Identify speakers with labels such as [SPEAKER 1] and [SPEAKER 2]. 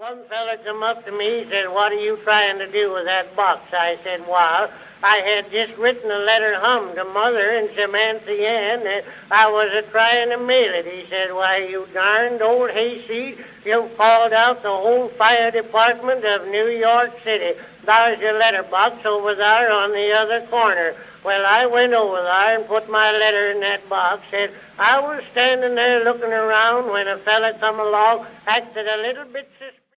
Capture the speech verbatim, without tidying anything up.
[SPEAKER 1] One fella come up to me, he said, what are you trying to do with that box? I said, well, I had just written a letter home to Mother and Samantha Ann, and I was a trying to mail it. He said, why, you darned old hayseed, you've called out the whole fire department of New York City. There's your letterbox over there on the other corner. Well, I went over there and put my letter in that box, and I was standing there looking around when a fella come along, acted a little bit suspicious.